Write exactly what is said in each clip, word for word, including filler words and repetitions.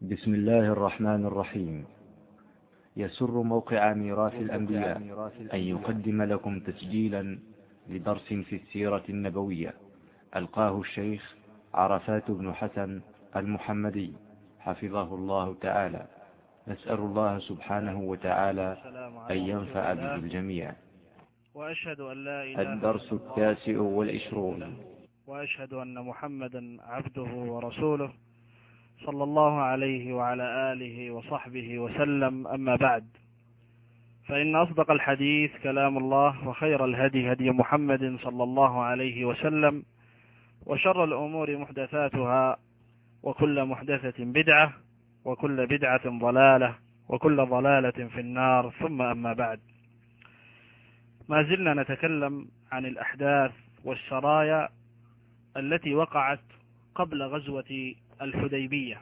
بسم الله الرحمن الرحيم. يسر موقع ميراث الأنبياء أن يقدم لكم تسجيلا لدرس في السيرة النبوية ألقاه الشيخ عرفات بن حسن المحمدي حفظه الله تعالى. نسأل الله سبحانه وتعالى أن ينفع به الجميع. وأشهد أن لا إله الدرس التاسع والعشرون. وأشهد أن محمدا عبده ورسوله صلى الله عليه وعلى آله وصحبه وسلم. أما بعد، فإن أصدق الحديث كلام الله، وخير الهدي هدي محمد صلى الله عليه وسلم، وشر الأمور محدثاتها، وكل محدثة بدعة، وكل بدعة ضلالة، وكل ضلالة في النار. ثم أما بعد، ما زلنا نتكلم عن الأحداث والسرايا التي وقعت قبل غزوة الحديبية.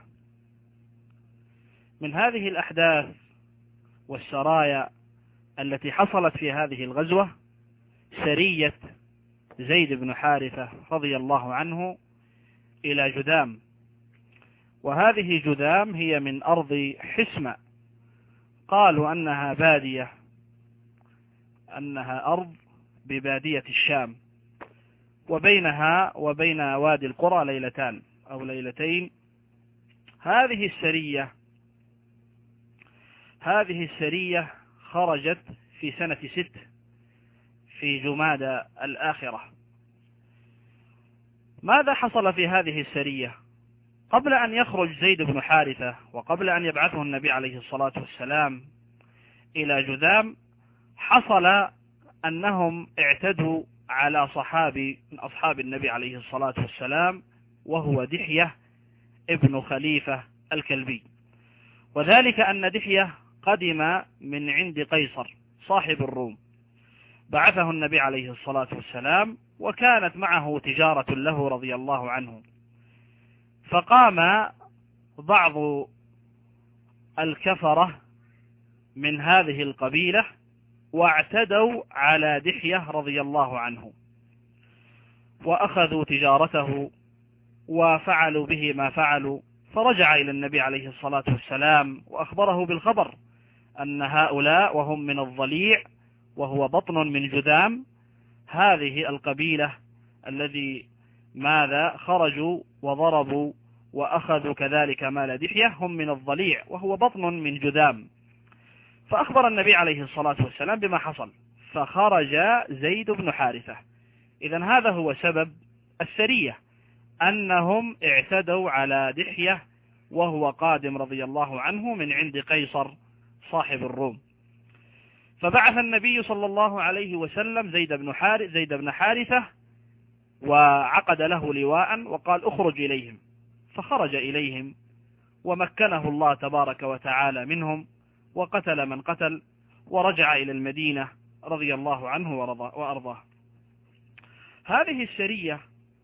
من هذه الأحداث والسرايا التي حصلت في هذه الغزوة سرية زيد بن حارثة رضي الله عنه إلى جذام، وهذه جذام هي من أرض حسمة، قالوا أنها بادية أنها أرض ببادية الشام، وبينها وبين وادي القرى ليلتان أو ليلتين. هذه السرية هذه السرية خرجت في سنة ست في جمادى الآخرة. ماذا حصل في هذه السرية؟ قبل أن يخرج زيد بن حارثة وقبل أن يبعثه النبي عليه الصلاة والسلام إلى جذام، حصل أنهم اعتدوا على صحابي من أصحاب النبي عليه الصلاة والسلام، وهو دحية ابن خليفة الكلبي. وذلك أن دحية قدم من عند قيصر صاحب الروم، بعثه النبي عليه الصلاة والسلام، وكانت معه تجارة له رضي الله عنه. فقام بعض الكفرة من هذه القبيلة واعتدوا على دحية رضي الله عنه، وأخذوا تجارته وفعلوا به ما فعلوا. فرجع إلى النبي عليه الصلاة والسلام وأخبره بالخبر أن هؤلاء وهم من الضليع، وهو بطن من جذام، هذه القبيلة الذي ماذا خرجوا وضربوا وأخذوا كذلك مال دحية هم من الضليع، وهو بطن من جذام. فأخبر النبي عليه الصلاة والسلام بما حصل، فخرج زيد بن حارثة. إذن هذا هو سبب السرية، أنهم اعتدوا على دحية وهو قادم رضي الله عنه من عند قيصر صاحب الروم. فبعث النبي صلى الله عليه وسلم زيد بن حارث زيد بن حارثة وعقد له لواء وقال اخرج إليهم. فخرج إليهم ومكنه الله تبارك وتعالى منهم، وقتل من قتل، ورجع إلى المدينة رضي الله عنه وأرضاه. هذه السرية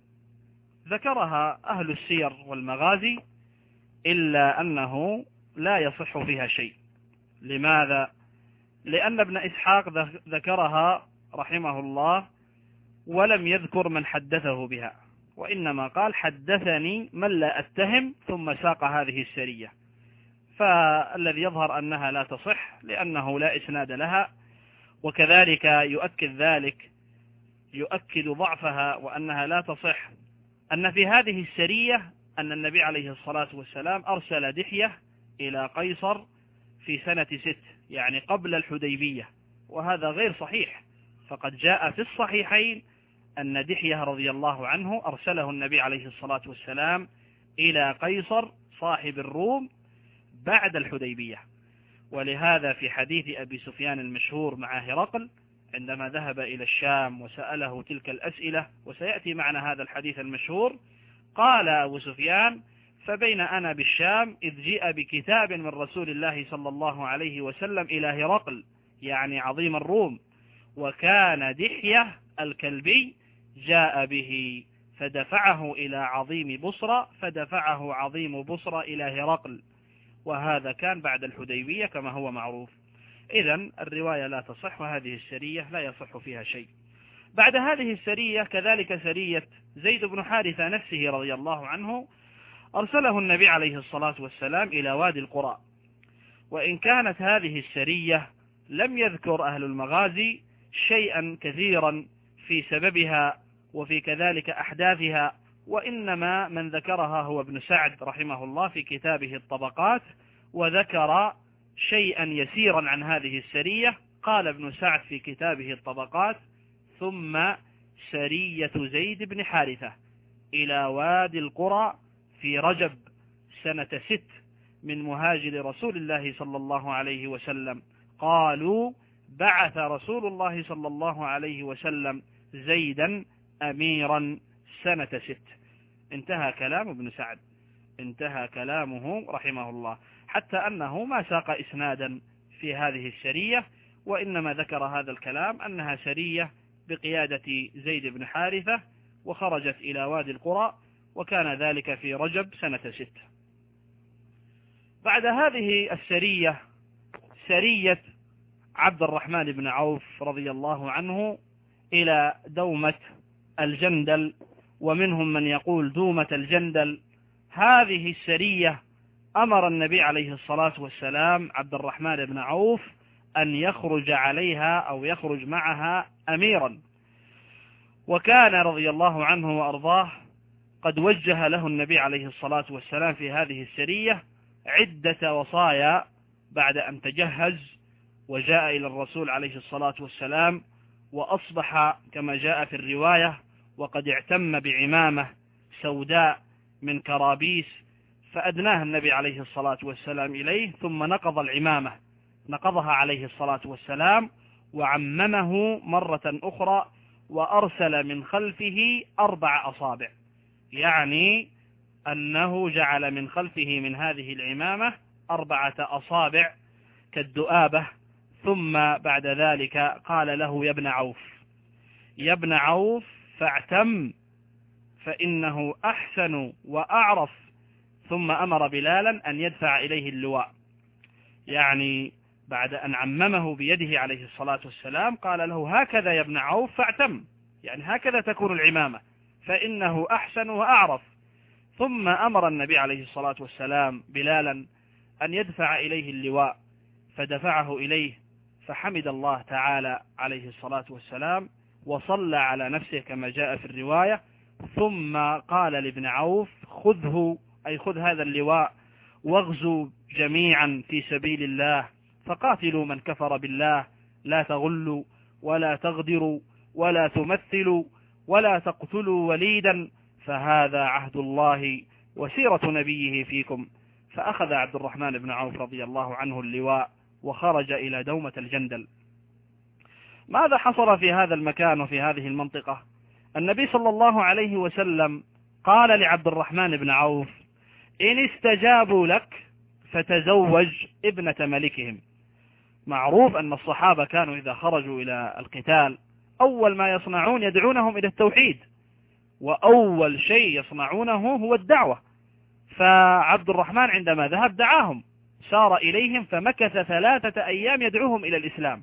ذكرها أهل السير والمغازي، إلا أنه لا يصح فيها شيء. لماذا؟ لأن ابن إسحاق ذكرها رحمه الله ولم يذكر من حدثه بها، وإنما قال حدثني من لا أتهم، ثم ساق هذه السرية. فالذي يظهر أنها لا تصح لأنه لا إسناد لها. وكذلك يؤكد ذلك يؤكد ضعفها وأنها لا تصح أن في هذه السرية أن النبي عليه الصلاة والسلام أرسل دحية إلى قيصر في سنة ست، يعني قبل الحديبية، وهذا غير صحيح. فقد جاء في الصحيحين أن دحية رضي الله عنه أرسله النبي عليه الصلاة والسلام إلى قيصر صاحب الروم بعد الحديبية. ولهذا في حديث أبي سفيان المشهور مع هرقل عندما ذهب إلى الشام وسأله تلك الأسئلة، وسيأتي معنا هذا الحديث المشهور، قال أبو سفيان: فبين أنا بالشام إذ جيء بكتاب من رسول الله صلى الله عليه وسلم إلى هرقل، يعني عظيم الروم، وكان دحية الكلبي جاء به، فدفعه إلى عظيم بصرى، فدفعه عظيم بصرى إلى هرقل، وهذا كان بعد الحديبية كما هو معروف. إذن الرواية لا تصح، وهذه السرية لا يصح فيها شيء. بعد هذه السرية كذلك سرية زيد بن حارثة نفسه رضي الله عنه، أرسله النبي عليه الصلاة والسلام إلى وادي القرى. وإن كانت هذه السرية لم يذكر أهل المغازي شيئا كثيرا في سببها وفي كذلك أحداثها، وإنما من ذكرها هو ابن سعد رحمه الله في كتابه الطبقات، وذكر شيئا يسيرا عن هذه السرية. قال ابن سعد في كتابه الطبقات: ثم سرية زيد بن حارثة إلى وادي القرى في رجب سنة ست من مهاجر رسول الله صلى الله عليه وسلم. قالوا: بعث رسول الله صلى الله عليه وسلم زيدا أميرا سنة ست. انتهى كلام ابن سعد، انتهى كلامه رحمه الله، حتى أنه ما ساق إسنادا في هذه السرية، وإنما ذكر هذا الكلام أنها سرية بقيادة زيد بن حارثة وخرجت إلى وادي القرى، وكان ذلك في رجب سنة ست. بعد هذه السرية سرية عبد الرحمن بن عوف رضي الله عنه إلى دومة الجندل، ومنهم من يقول دومة الجندل. هذه السرية أمر النبي عليه الصلاة والسلام عبد الرحمن بن عوف أن يخرج عليها أو يخرج معها أميرا، وكان رضي الله عنه وأرضاه قد وجه له النبي عليه الصلاة والسلام في هذه السرية عدة وصايا بعد أن تجهز وجاء إلى الرسول عليه الصلاة والسلام، وأصبح كما جاء في الرواية وقد اعتم بعمامة سوداء من كرابيس، فأدناها النبي عليه الصلاة والسلام إليه، ثم نقض العمامة نقضها عليه الصلاة والسلام وعممه مرة أخرى، وأرسل من خلفه أربع أصابع، يعني أنه جعل من خلفه من هذه العمامة أربعة أصابع كالدؤابة. ثم بعد ذلك قال له: يا ابن عوف يا ابن عوف فاعتم فإنه أحسن وأعرف. ثم أمر بلالا أن يدفع إليه اللواء، يعني بعد أن عممه بيده عليه الصلاة والسلام قال له: هكذا يا ابن عوف فاعتم، يعني هكذا تكون العمامة، فإنه أحسن وأعرف. ثم أمر النبي عليه الصلاة والسلام بلالا أن يدفع إليه اللواء، فدفعه إليه، فحمد الله تعالى عليه الصلاة والسلام وصلى على نفسه كما جاء في الرواية. ثم قال لابن عوف: خذه، أي خذ هذا اللواء، واغزوا جميعا في سبيل الله، فقاتلوا من كفر بالله، لا تغلوا ولا تغدروا ولا تمثلوا ولا تقتلوا وليدا، فهذا عهد الله وسيرة نبيه فيكم. فأخذ عبد الرحمن بن عوف رضي الله عنه اللواء وخرج إلى دومة الجندل. ماذا حصل في هذا المكان وفي هذه المنطقة؟ النبي صلى الله عليه وسلم قال لعبد الرحمن بن عوف: إن استجابوا لك فتزوج ابنة ملكهم. معروف أن الصحابة كانوا إذا خرجوا إلى القتال أول ما يصنعون يدعونهم إلى التوحيد، وأول شيء يصنعونه هو الدعوة. فعبد الرحمن عندما ذهب دعاهم، سار إليهم فمكث ثلاثة أيام يدعوهم إلى الإسلام،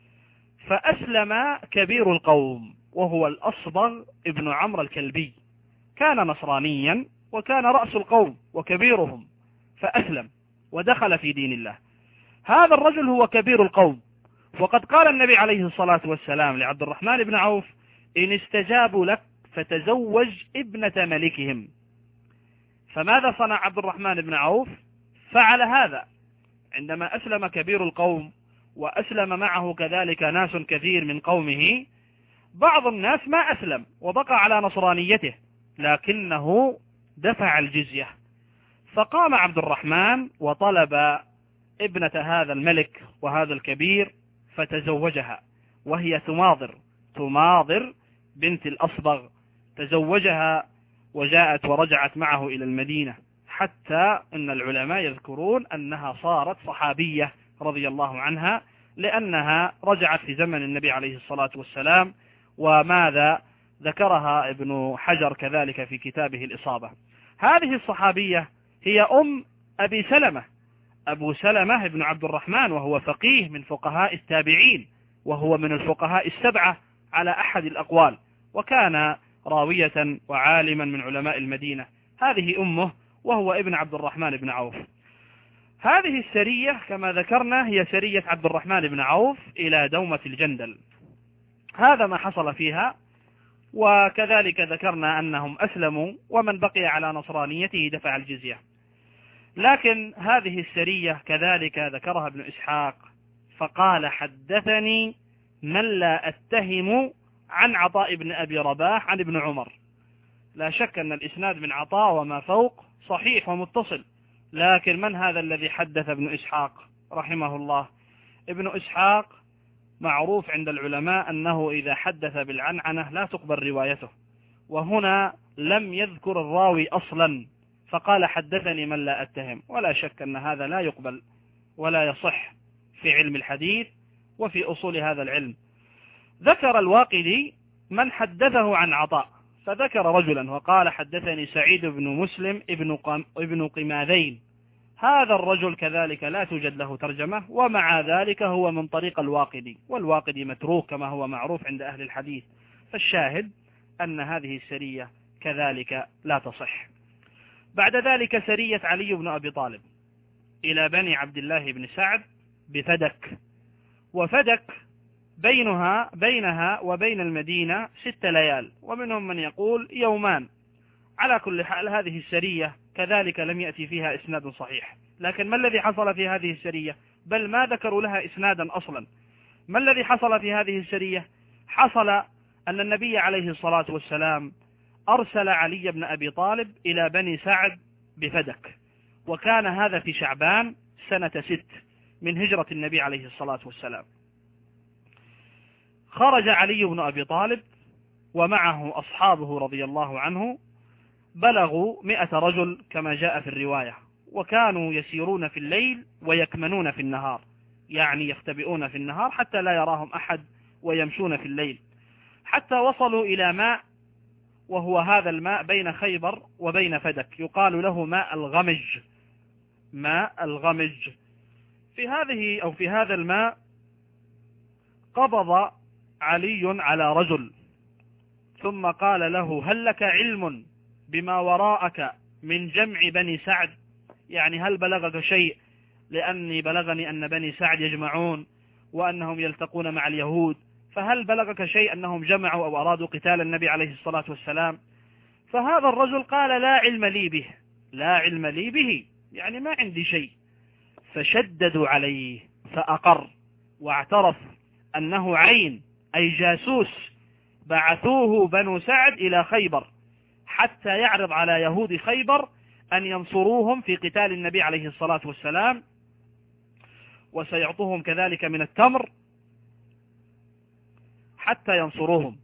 فأسلم كبير القوم وهو الأصبغ ابن عمرو الكلبي، كان نصرانيا وكان رأس القوم وكبيرهم، فأسلم ودخل في دين الله. هذا الرجل هو كبير القوم، وقد قال النبي عليه الصلاة والسلام لعبد الرحمن بن عوف: إن استجابوا لك فتزوج ابنة ملكهم. فماذا صنع عبد الرحمن بن عوف؟ فعل هذا عندما أسلم كبير القوم وأسلم معه كذلك ناس كثير من قومه. بعض الناس ما أسلم وبقى على نصرانيته، لكنه دفع الجزية. فقام عبد الرحمن وطلب ابنة هذا الملك وهذا الكبير فتزوجها، وهي تماضر تماضر بنت الأصبغ، تزوجها وجاءت ورجعت معه إلى المدينة، حتى أن العلماء يذكرون أنها صارت صحابية رضي الله عنها، لأنها رجعت في زمن النبي عليه الصلاة والسلام، وماذا ذكرها ابن حجر كذلك في كتابه الإصابة. هذه الصحابية هي أم أبي سلمة، أبو سلمة ابن عبد الرحمن، وهو فقيه من فقهاء التابعين، وهو من الفقهاء السبعة على أحد الأقوال، وكان راوية وعالما من علماء المدينة. هذه أمه، وهو ابن عبد الرحمن بن عوف. هذه السرية كما ذكرنا هي سرية عبد الرحمن بن عوف إلى دومة الجندل. هذا ما حصل فيها، وكذلك ذكرنا أنهم أسلموا، ومن بقي على نصرانيته دفع الجزية. لكن هذه السرية كذلك ذكرها ابن إسحاق فقال: حدثني من لا أتهم عن عطاء بن أبي رباح عن ابن عمر. لا شك أن الإسناد من عطاء وما فوق صحيح ومتصل، لكن من هذا الذي حدث ابن إسحاق رحمه الله؟ ابن إسحاق معروف عند العلماء أنه إذا حدث بالعنعنة لا تقبل روايته، وهنا لم يذكر الراوي أصلا فقال: حدثني من لا أتهم. ولا شك أن هذا لا يقبل ولا يصح في علم الحديث وفي أصول هذا العلم. ذكر الواقدي من حدثه عن عطاء، فذكر رجلا وقال: حدثني سعيد بن مسلم ابن قم ابن قماذين. هذا الرجل كذلك لا توجد له ترجمة، ومع ذلك هو من طريق الواقدي، والواقدي متروك كما هو معروف عند أهل الحديث. فالشاهد أن هذه السرية كذلك لا تصح. بعد ذلك سرية علي بن أبي طالب إلى بني عبد الله بن سعد بفدك، وفدك بينها بينها وبين المدينة ست ليال، ومنهم من يقول يومان. على كل حال هذه السرية كذلك لم يأتي فيها إسناد صحيح. لكن ما الذي حصل في هذه السرية؟ بل ما ذكروا لها إسنادا أصلا. ما الذي حصل في هذه السرية؟ حصل أن النبي عليه الصلاة والسلام أرسل علي بن أبي طالب إلى بني سعد بفدك، وكان هذا في شعبان سنة ست من هجرة النبي عليه الصلاة والسلام. خرج علي بن أبي طالب ومعه أصحابه رضي الله عنه، بلغوا مئة رجل كما جاء في الرواية، وكانوا يسيرون في الليل ويكمنون في النهار، يعني يختبئون في النهار حتى لا يراهم أحد، ويمشون في الليل حتى وصلوا إلى ماء، وهو هذا الماء بين خيبر وبين فدك، يقال له ماء الغمج. ماء الغمج. في هذه أو في هذا الماء قبض علي على رجل ثم قال له: هل لك علم بما وراءك من جمع بني سعد؟ يعني هل بلغك شيء؟ لأني بلغني أن بني سعد يجمعون وأنهم يلتقون مع اليهود، فهل بلغك شيء أنهم جمعوا أو أرادوا قتال النبي عليه الصلاة والسلام؟ فهذا الرجل قال: لا علم لي به، لا علم لي به، يعني ما عندي شيء. فشددوا عليه فأقر واعترف أنه عين، أي جاسوس، بعثوه بنو سعد إلى خيبر حتى يعرض على يهود خيبر أن ينصروهم في قتال النبي عليه الصلاة والسلام، وسيعطوهم كذلك من التمر حتى ينصروهم.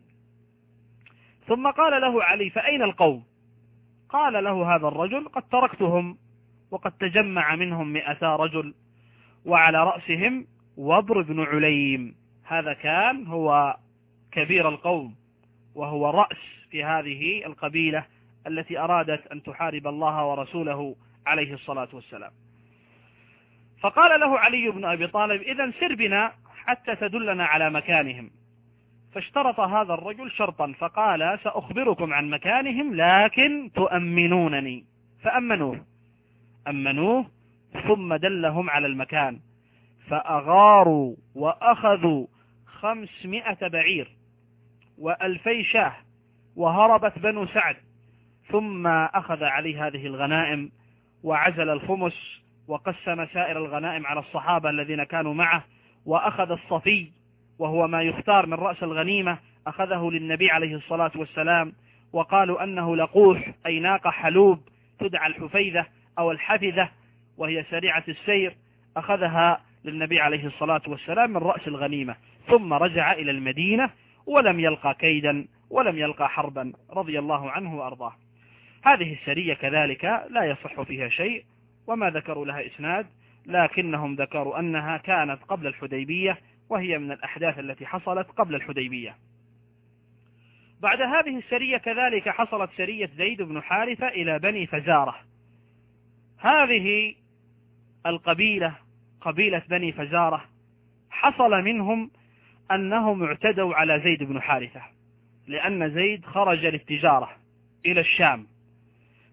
ثم قال له علي: فأين القوم؟ قال له هذا الرجل: قد تركتهم وقد تجمع منهم مئتا رجل، وعلى رأسهم وبر بن عليم. هذا كان هو كبير القوم، وهو رأس في هذه القبيلة التي أرادت أن تحارب الله ورسوله عليه الصلاة والسلام. فقال له علي بن أبي طالب: إذن سر بنا حتى تدلنا على مكانهم. فاشترط هذا الرجل شرطا فقال: سأخبركم عن مكانهم لكن تؤمنونني. فأمنوه أمنوه ثم دلهم على المكان، فأغاروا وأخذوا خمسمائة بعير وألفي شاه، وهربت بنو سعد. ثم أخذ علي هذه الغنائم وعزل الخمس، وقسم سائر الغنائم على الصحابة الذين كانوا معه، وأخذ الصفي وهو ما يختار من رأس الغنيمة، أخذه للنبي عليه الصلاة والسلام، وقالوا أنه لقوح، أي ناقة حلوب تدعى الحفيذة أو الحفذة، وهي سريعة السير، أخذها للنبي عليه الصلاة والسلام من رأس الغنيمة. ثم رجع إلى المدينة ولم يلقى كيدا ولم يلقى حربا رضي الله عنه وأرضاه. هذه السرية كذلك لا يصح فيها شيء، وما ذكروا لها إسناد، لكنهم ذكروا أنها كانت قبل الحديبية، وهي من الأحداث التي حصلت قبل الحديبية. بعد هذه السرية كذلك حصلت سرية زيد بن حارثة إلى بني فزارة. هذه القبيلة قبيلة بني فزارة حصل منهم أنهم اعتدوا على زيد بن حارثة، لأن زيد خرج للتجارة إلى الشام،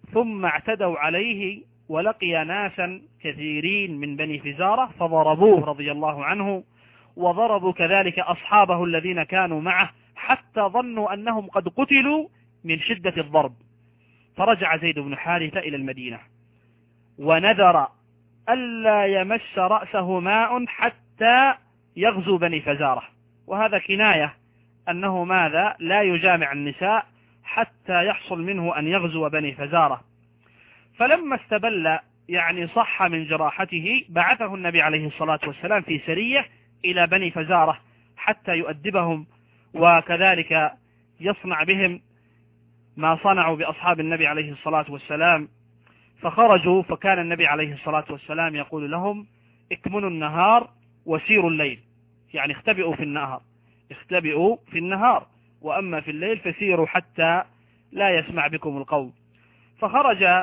ثم اعتدوا عليه ولقي ناسا كثيرين من بني فزارة فضربوه رضي الله عنه، وضربوا كذلك أصحابه الذين كانوا معه حتى ظنوا أنهم قد قتلوا من شدة الضرب. فرجع زيد بن حارثة إلى المدينة ونذر ألا يمس رأسه ماء حتى يغزو بني فزارة، وهذا كناية أنه ماذا لا يجامع النساء حتى يحصل منه أن يغزو بني فزارة. فلما استبل يعني صح من جراحته بعثه النبي عليه الصلاة والسلام في سرية إلى بني فزارة حتى يؤدبهم وكذلك يصنع بهم ما صنعوا بأصحاب النبي عليه الصلاة والسلام. فخرجوا، فكان النبي عليه الصلاة والسلام يقول لهم: اكمنوا النهار وسيروا الليل، يعني اختبئوا في النهار اختبئوا في النهار وأما في الليل فسيروا حتى لا يسمع بكم القوم. فخرج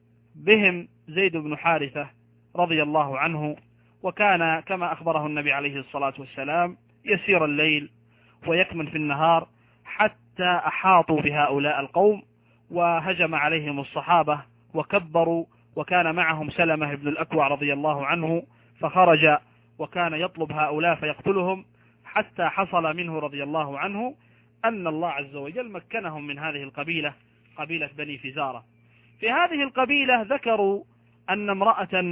بهم زيد بن حارثة رضي الله عنه، وكان كما أخبره النبي عليه الصلاة والسلام يسير الليل ويكمن في النهار حتى أحاطوا بهؤلاء القوم وهجم عليهم الصحابة وكبروا، وكان معهم سلمة بن الأكوع رضي الله عنه، فخرج وكان يطلب هؤلاء فيقتلهم، حتى حصل منه رضي الله عنه أن الله عز وجل مكنهم من هذه القبيلة، قبيلة بني فزارة. في هذه القبيلة ذكروا أن امرأة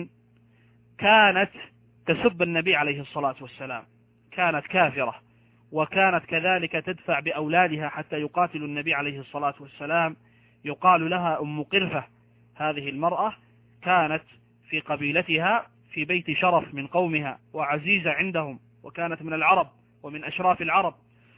كانت تسب النبي عليه الصلاة والسلام، كانت كافرة، وكانت كذلك تدفع بأولادها حتى يقاتلوا النبي عليه الصلاة والسلام، يقال لها أم قرفة. هذه المرأة كانت في قبيلتها في بيت شرف من قومها وعزيزة عندهم، وكانت من العرب ومن أشراف العرب.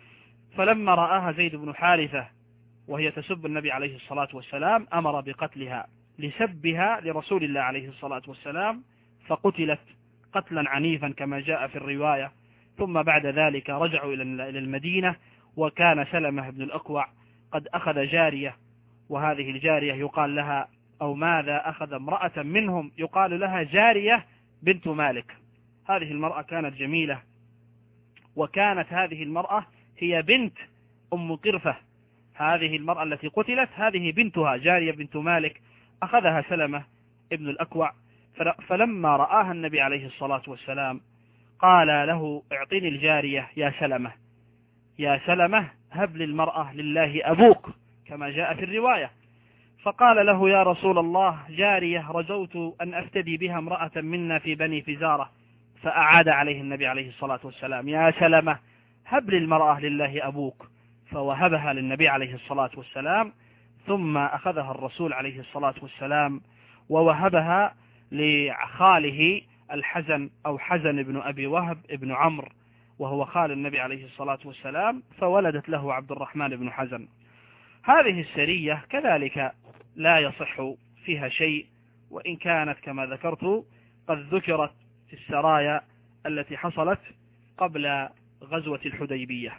فلما رآها زيد بن حارثة وهي تسب النبي عليه الصلاة والسلام أمر بقتلها لسبها لرسول الله عليه الصلاة والسلام، فقتلت قتلا عنيفا كما جاء في الرواية. ثم بعد ذلك رجعوا إلى المدينة، وكان سلمة بن الأكوع قد أخذ جارية، وهذه الجارية يقال لها أو ماذا أخذ امرأة منهم يقال لها جارية بنت مالك. هذه المرأة كانت جميلة، وكانت هذه المرأة هي بنت أم قرفة. هذه المرأة التي قتلت هذه بنتها جارية بنت مالك، أخذها سلمة ابن الأكوع. فلما رآها النبي عليه الصلاة والسلام قال له: اعطني الجارية يا سلمة، يا سلمة هب للمرأة لله أبوك، كما جاء في الرواية. فقال له: يا رسول الله جارية رجوت أن أفتدي بها امرأة منا في بني فزارة. فأعاد عليه النبي عليه الصلاة والسلام: يا سلمة هب للمرأة لله أبوك. فوهبها للنبي عليه الصلاة والسلام، ثم أخذها الرسول عليه الصلاة والسلام ووهبها لخاله الحزن أو حزن ابن أبي وهب ابن عمرو، وهو خال النبي عليه الصلاة والسلام، فولدت له عبد الرحمن بن حزن. هذه السرية كذلك لا يصح فيها شيء، وإن كانت كما ذكرت قد ذكرت في السرايا التي حصلت قبل غزوة الحديبية.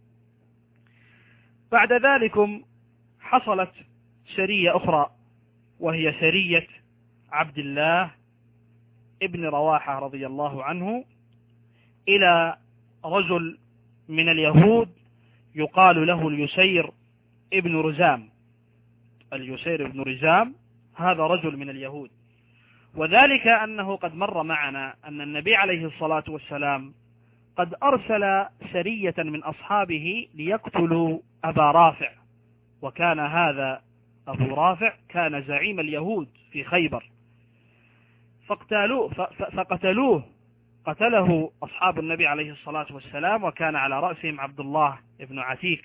بعد ذلك حصلت سرية أخرى، وهي سرية عبد الله ابن رواحة رضي الله عنه إلى رجل من اليهود يقال له اليسير ابن رزام. اليسير ابن رزام هذا رجل من اليهود، وذلك أنه قد مر معنا أن النبي عليه الصلاة والسلام قد أرسل سرية من أصحابه ليقتلوا أبا رافع، وكان هذا أبو رافع كان زعيم اليهود في خيبر، فاقتلوه فقتلوه قتله أصحاب النبي عليه الصلاة والسلام، وكان على رأسهم عبد الله ابن عتيك.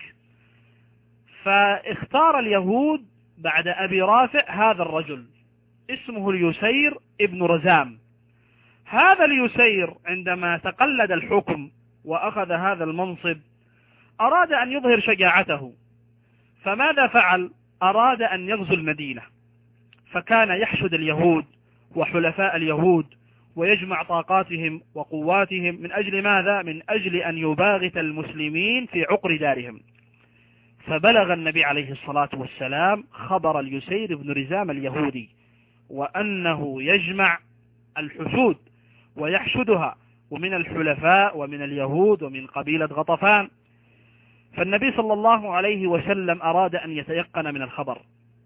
فاختار اليهود بعد أبي رافع هذا الرجل اسمه اليسير ابن رزام. هذا اليسير عندما تقلد الحكم وأخذ هذا المنصب أراد أن يظهر شجاعته، فماذا فعل؟ أراد أن يغزو المدينة، فكان يحشد اليهود وحلفاء اليهود ويجمع طاقاتهم وقواتهم من أجل ماذا؟ من أجل أن يباغت المسلمين في عقر دارهم. فبلغ النبي عليه الصلاة والسلام خبر اليسير بن رزام اليهودي، وأنه يجمع الحشود ويحشدها، ومن الحلفاء ومن اليهود ومن قبيلة غطفان. فالنبي صلى الله عليه وسلم أراد أن يتيقن من الخبر،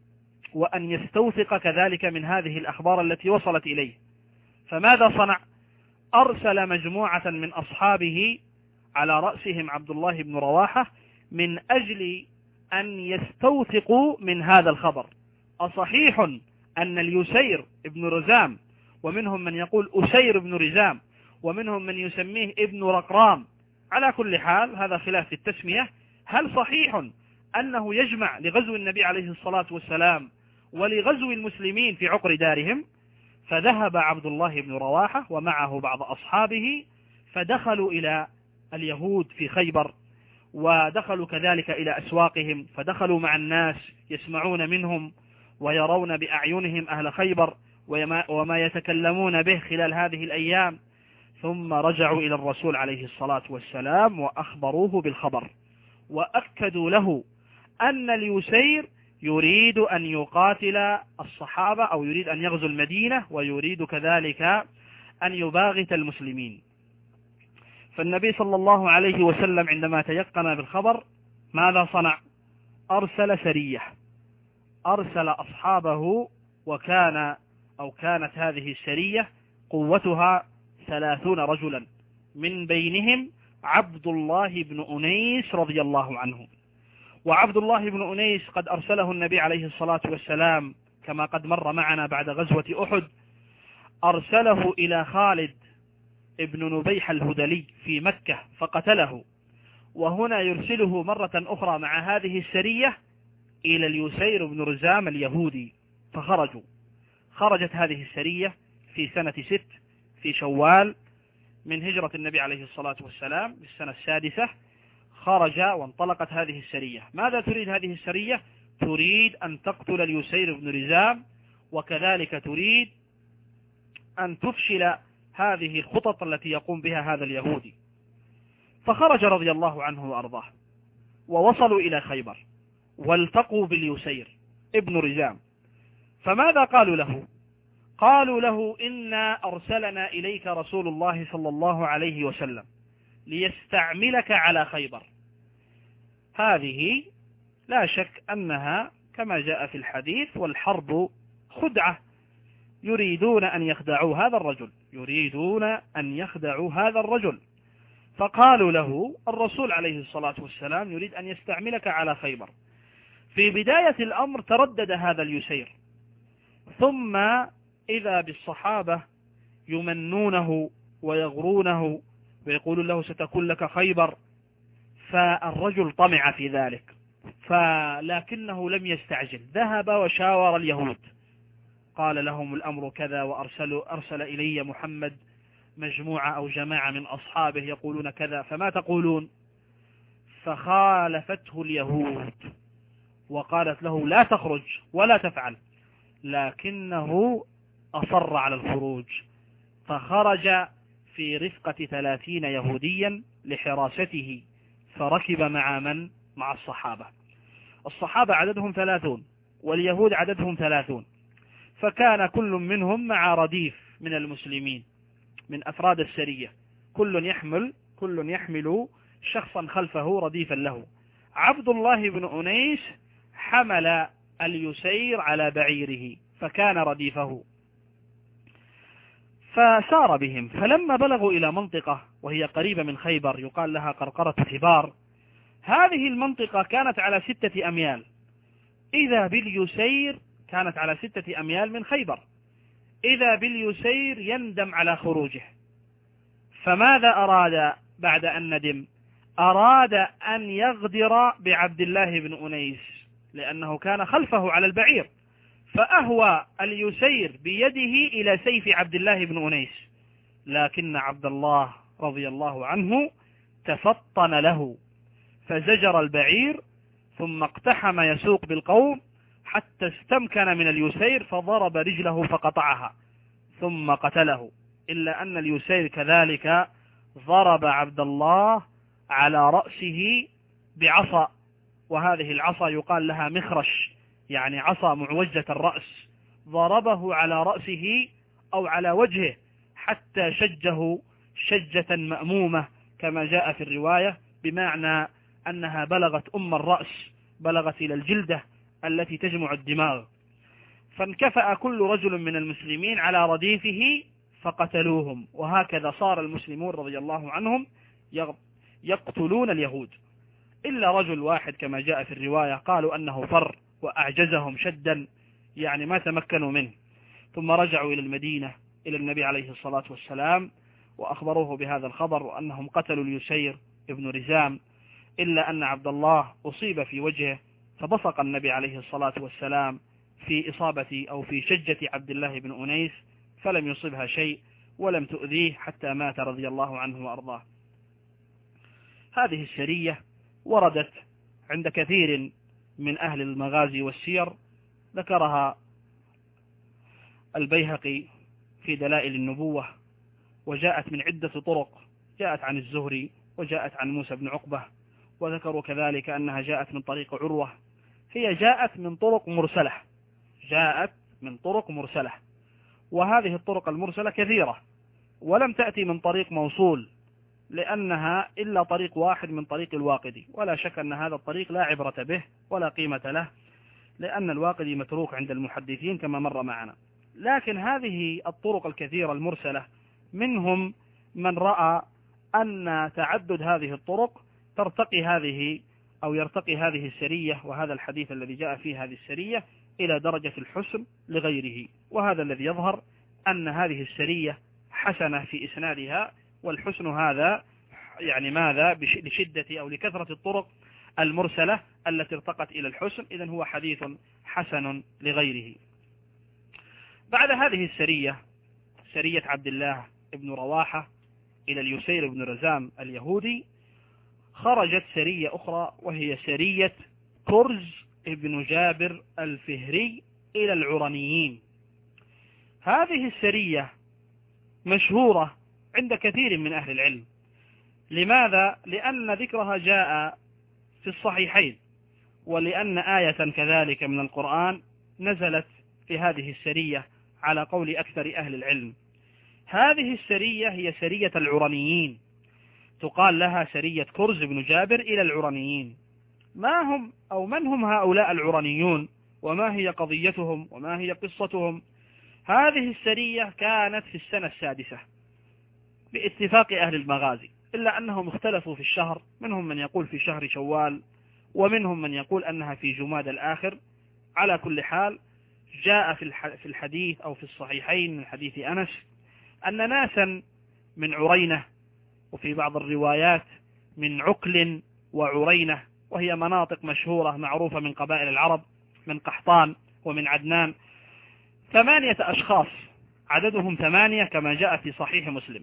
وأن يستوثق كذلك من هذه الأخبار التي وصلت إليه. فماذا صنع؟ أرسل مجموعة من أصحابه على رأسهم عبد الله بن رواحة من أجل أن يستوثقوا من هذا الخبر. أصحيح أن اليسير بن رزام، ومنهم من يقول أسير بن رزام، ومنهم من يسميه ابن رقرام، على كل حال هذا خلاف في التسمية. هل صحيح أنه يجمع لغزو النبي عليه الصلاة والسلام ولغزو المسلمين في عقر دارهم؟ فذهب عبد الله بن رواحة ومعه بعض أصحابه فدخلوا إلى اليهود في خيبر، ودخلوا كذلك إلى أسواقهم، فدخلوا مع الناس يسمعون منهم ويرون بأعينهم أهل خيبر وما يتكلمون به خلال هذه الأيام، ثم رجعوا إلى الرسول عليه الصلاة والسلام وأخبروه بالخبر، وأكدوا له أن اليسير يريد أن يقاتل الصحابة أو يريد أن يغزو المدينة، ويريد كذلك أن يباغت المسلمين. فالنبي صلى الله عليه وسلم عندما تيقن بالخبر ماذا صنع؟ أرسل سرية، أرسل أصحابه، وكان أو كانت هذه السرية قوتها ثلاثون رجلا، من بينهم عبد الله بن أنيس رضي الله عنه. وعبد الله بن أنيس قد أرسله النبي عليه الصلاة والسلام كما قد مر معنا بعد غزوة أحد، أرسله إلى خالد ابن نبيح الهذلي في مكة فقتله، وهنا يرسله مرة أخرى مع هذه السرية إلى اليسير بن رزام اليهودي، فخرجوا. خرجت هذه السرية في سنة ست في شوال من هجرة النبي عليه الصلاة والسلام بالسنة السادسة، خرج وانطلقت هذه السرية. ماذا تريد هذه السرية؟ تريد أن تقتل اليسير بن رزام، وكذلك تريد أن تفشل هذه الخطط التي يقوم بها هذا اليهودي. فخرج رضي الله عنه وأرضاه، ووصلوا إلى خيبر والتقوا باليسير ابن رزام. فماذا قالوا له؟ قالوا له إنا أرسلنا إليك رسول الله صلى الله عليه وسلم ليستعملك على خيبر. هذه لا شك أنها كما جاء في الحديث والحرب خدعة، يريدون أن يخدعوا هذا الرجل، يريدون أن يخدعوا هذا الرجل. فقالوا له الرسول عليه الصلاة والسلام يريد أن يستعملك على خيبر. في بداية الأمر تردد هذا اليسير، ثم إذا بالصحابة يمنونه ويغرونه ويقولون له ستكون لك خيبر، فالرجل طمع في ذلك، فلكنه لم يستعجل، ذهب وشاور اليهود، قال لهم الأمر كذا، وأرسلوا أرسل إلي محمد مجموعة أو جماعة من أصحابه يقولون كذا، فما تقولون؟ فخالفته اليهود وقالت له لا تخرج ولا تفعل، لكنه أصر على الخروج، فخرج في رفقة ثلاثين يهوديا لحراسته، فركب مع من؟ مع الصحابة. الصحابة عددهم ثلاثون واليهود عددهم ثلاثون، فكان كل منهم مع رديف من المسلمين من أفراد السرية، كل يحمل كل يحمل شخصا خلفه رديفا له. عبد الله بن أنيس حمل اليسير على بعيره فكان رديفه، فسار بهم. فلما بلغوا إلى منطقة وهي قريبة من خيبر يقال لها قرقرة حبار، هذه المنطقة كانت على ستة أميال، إذا باليسير كانت على ستة أميال من خيبر، إذا باليسير يندم على خروجه. فماذا أراد بعد أن ندم؟ أراد أن يغدر بعبد الله بن أنيس، لأنه كان خلفه على البعير، فأهوى اليسير بيده إلى سيف عبد الله بن أنيس، لكن عبد الله رضي الله عنه تفطن له فزجر البعير، ثم اقتحم يسوق بالقوم حتى استمكن من اليسير فضرب رجله فقطعها ثم قتله. إلا أن اليسير كذلك ضرب عبد الله على رأسه بعصا، وهذه العصا يقال لها مخرش، يعني عصا معوجة الرأس، ضربه على رأسه أو على وجهه حتى شجه شجة مأمومة كما جاء في الرواية، بمعنى أنها بلغت أم الرأس، بلغت إلى الجلدة التي تجمع الدماغ. فانكفأ كل رجل من المسلمين على رديفه فقتلوهم. وهكذا صار المسلمون رضي الله عنهم يقتلون اليهود، إلا رجل واحد كما جاء في الرواية قالوا أنه فر وأعجزهم شدا، يعني ما تمكنوا منه، ثم رجعوا إلى المدينة إلى النبي عليه الصلاة والسلام وأخبروه بهذا الخبر وأنهم قتلوا اليسير ابن رزام، إلا أن عبد الله أصيب في وجهه فبصق النبي عليه الصلاة والسلام في إصابة أو في شجة عبد الله بن أنيس فلم يصبها شيء ولم تؤذيه حتى مات رضي الله عنه وأرضاه. هذه السرية وردت عند كثير من أهل المغازي والسير، ذكرها البيهقي في دلائل النبوة، وجاءت من عدة طرق، جاءت عن الزهري وجاءت عن موسى بن عقبة، وذكروا كذلك أنها جاءت من طريق عروة. هي جاءت من طرق مرسلة، جاءت من طرق مرسلة، وهذه الطرق المرسلة كثيرة ولم تأتي من طريق موصول، لأنها إلا طريق واحد من طريق الواقدي، ولا شك أن هذا الطريق لا عبرة به ولا قيمة له، لأن الواقدي متروك عند المحدثين كما مر معنا. لكن هذه الطرق الكثيرة المرسلة منهم من رأى أن تعدد هذه الطرق ترتقي هذه أو يرتقي هذه السرية وهذا الحديث الذي جاء فيه هذه السرية إلى درجة الحسن لغيره، وهذا الذي يظهر أن هذه السرية حسنة في إسنادها، والحسن هذا يعني ماذا لشدة أو لكثرة الطرق المرسلة التي ارتقت إلى الحسن، إذن هو حديث حسن لغيره. بعد هذه السرية، سرية عبد الله بن رواحة إلى اليسير بن رزام اليهودي، خرجت سرية أخرى وهي سرية كرز بن جابر الفهري إلى العرنيين. هذه السرية مشهورة عند كثير من أهل العلم. لماذا؟ لأن ذكرها جاء في الصحيحين، ولأن آية كذلك من القرآن نزلت في هذه السرية على قول أكثر أهل العلم. هذه السرية هي سرية العرنيين، تقال لها سرية كرز بن جابر إلى العرنيين. ما هم أو من هم هؤلاء العرنيون وما هي قضيتهم وما هي قصتهم؟ هذه السرية كانت في السنة السادسة باتفاق أهل المغازي، إلا أنهم اختلفوا في الشهر، منهم من يقول في شهر شوال ومنهم من يقول أنها في جماد الآخر. على كل حال جاء في الحديث أو في الصحيحين من حديث أنس أن ناسا من عرينة، وفي بعض الروايات من عكل وعرينة، وهي مناطق مشهورة معروفة من قبائل العرب، من قحطان ومن عدنان، ثمانية أشخاص عددهم ثمانية كما جاء في صحيح مسلم،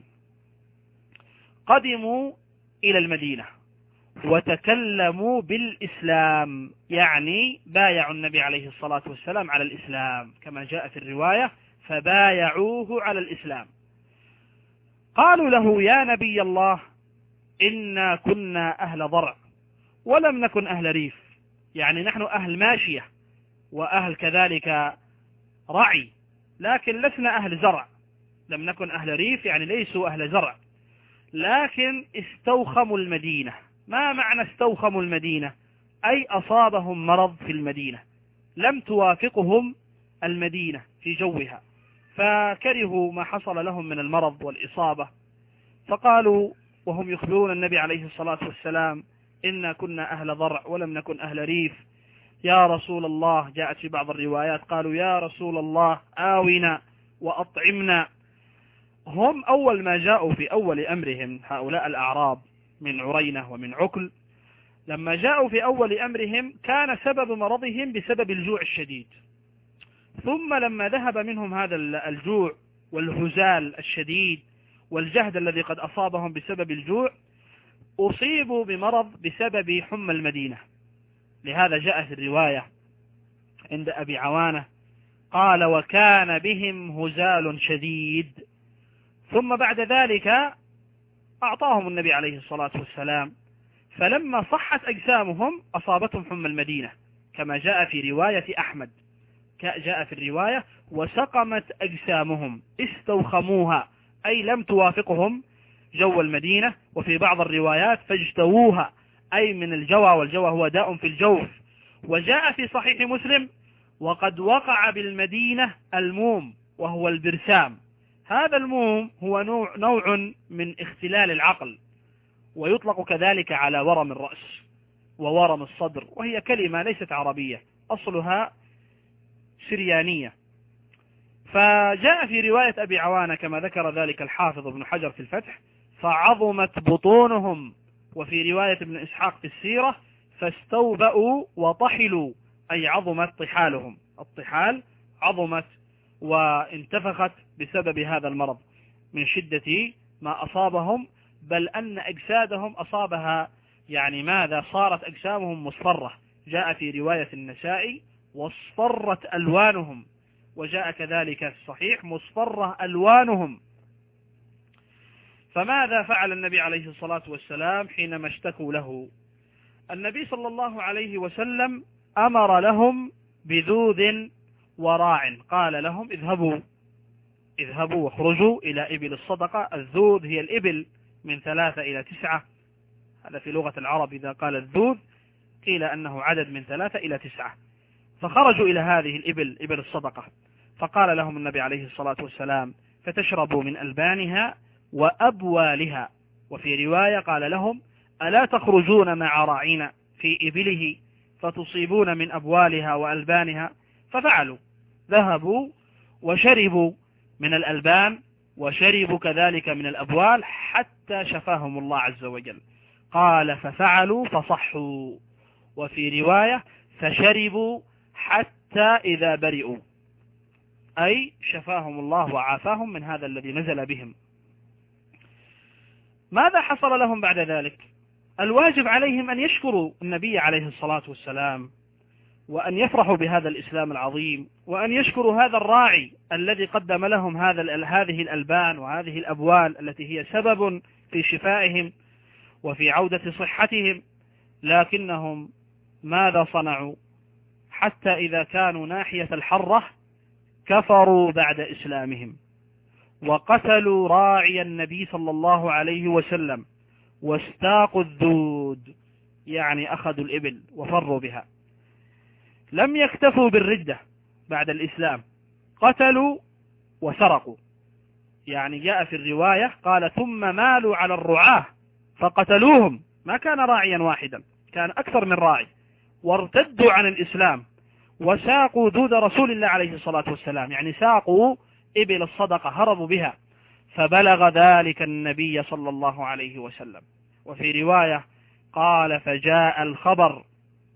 قدموا إلى المدينة وتكلموا بالإسلام، يعني بايعوا النبي عليه الصلاة والسلام على الإسلام كما جاء في الرواية، فبايعوه على الإسلام. قالوا له: يا نبي الله، إنا كنا أهل ضرع ولم نكن أهل ريف، يعني نحن أهل ماشية وأهل كذلك رعي، لكن لسنا أهل زرع، لم نكن أهل ريف يعني ليسوا أهل زرع، لكن استوخموا المدينة. ما معنى استوخموا المدينة؟ أي أصابهم مرض في المدينة، لم توافقهم المدينة في جوها، فكرهوا ما حصل لهم من المرض والإصابة، فقالوا وهم يخبرون النبي عليه الصلاة والسلام: إنا كنا أهل ضرع ولم نكن أهل ريف، يا رسول الله. جاءت في بعض الروايات قالوا: يا رسول الله آونا وأطعمنا. هم أول ما جاءوا في أول أمرهم هؤلاء الأعراب من عرينة ومن عكل، لما جاءوا في أول أمرهم كان سبب مرضهم بسبب الجوع الشديد، ثم لما ذهب منهم هذا الجوع والهزال الشديد والجهد الذي قد أصابهم بسبب الجوع، أصيبوا بمرض بسبب حمى المدينة. لهذا جاءت الرواية عند أبي عوانة قال: وكان بهم هزال شديد. ثم بعد ذلك أعطاهم النبي عليه الصلاة والسلام، فلما صحت أجسامهم أصابتهم حمى المدينة كما جاء في رواية أحمد، جاء في الرواية: وسقمت أجسامهم، استوخموها أي لم توافقهم جو المدينة، وفي بعض الروايات فاجتووها أي من الجوى، والجوى هو داء في الجوف. وجاء في صحيح مسلم: وقد وقع بالمدينة الموم وهو البرسام. هذا الموم هو نوع, نوع من اختلال العقل، ويطلق كذلك على ورم الرأس وورم الصدر، وهي كلمة ليست عربية، أصلها سريانية. فجاء في رواية أبي عوانة كما ذكر ذلك الحافظ ابن حجر في الفتح: فعظمت بطونهم. وفي رواية ابن إسحاق في السيرة: فاستوبأوا وطحلوا، أي عظمت طحالهم. الطحال عظمت وانتفخت بسبب هذا المرض من شدة ما أصابهم، بل أن أجسادهم أصابها يعني ماذا صارت أجسامهم مصفرة. جاء في رواية النسائي: واصفرت ألوانهم، وجاء كذلك في الصحيح: مصفرة ألوانهم. فماذا فعل النبي عليه الصلاة والسلام حينما اشتكوا له؟ النبي صلى الله عليه وسلم أمر لهم بذوذ وراع، قال لهم: اذهبوا اذهبوا واخرجوا إلى إبل الصدقة. الذوذ هي الإبل من ثلاثة إلى تسعة، هذا في لغة العرب إذا قال الذوذ قيل أنه عدد من ثلاثة إلى تسعة. فخرجوا إلى هذه الإبل، إبل الصدقة، فقال لهم النبي عليه الصلاة والسلام: فتشربوا من ألبانها وأبوالها. وفي رواية قال لهم: ألا تخرجون مع راعينا في إبله فتصيبون من أبوالها وألبانها؟ ففعلوا، ذهبوا وشربوا من الألبان وشربوا كذلك من الأبوال حتى شفاهم الله عز وجل. قال: ففعلوا فصحوا. وفي رواية: فشربوا حتى إذا برئوا، أي شفاهم الله وعافاهم من هذا الذي نزل بهم. ماذا حصل لهم بعد ذلك؟ الواجب عليهم أن يشكروا النبي عليه الصلاة والسلام، وأن يفرحوا بهذا الإسلام العظيم، وأن يشكروا هذا الراعي الذي قدم لهم هذا هذه الألبان وهذه الأبوال التي هي سبب في شفائهم وفي عودة صحتهم. لكنهم ماذا صنعوا؟ حتى إذا كانوا ناحية الحرة كفروا بعد إسلامهم، وقتلوا راعي النبي صلى الله عليه وسلم، واستاقوا الذود، يعني أخذوا الإبل وفروا بها. لم يكتفوا بالردة بعد الإسلام، قتلوا وسرقوا. يعني جاء في الرواية قال: ثم مالوا على الرعاة فقتلوهم. ما كان راعيا واحدا، كان أكثر من راعي، وارتدوا عن الإسلام وساقوا دود رسول الله عليه الصلاة والسلام، يعني ساقوا إبل الصدقة، هربوا بها. فبلغ ذلك النبي صلى الله عليه وسلم. وفي رواية قال: فجاء الخبر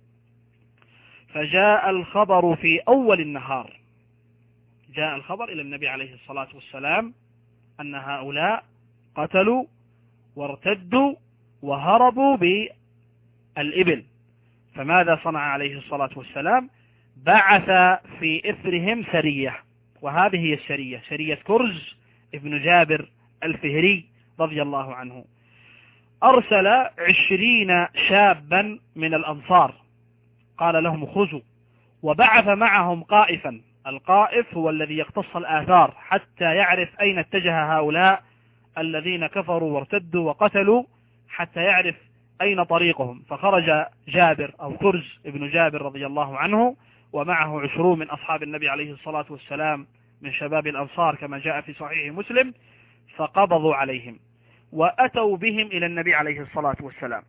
فجاء الخبر في أول النهار، جاء الخبر إلى النبي عليه الصلاة والسلام أن هؤلاء قتلوا وارتدوا وهربوا بالإبل. فماذا صنع عليه الصلاة والسلام؟ بعث في إثرهم سرية، وهذه هي السرية، سرية كرز ابن جابر الفهري رضي الله عنه. أرسل عشرين شابا من الأنصار، قال لهم: اخرجوا. وبعث معهم قائفا. القائف هو الذي يقتص الآثار حتى يعرف أين اتجه هؤلاء الذين كفروا وارتدوا وقتلوا، حتى يعرف أين طريقهم. فخرج جابر أو كرز ابن جابر رضي الله عنه ومعه عشرون من أصحاب النبي عليه الصلاة والسلام من شباب الأنصار كما جاء في صحيح مسلم، فقبضوا عليهم وأتوا بهم إلى النبي عليه الصلاة والسلام،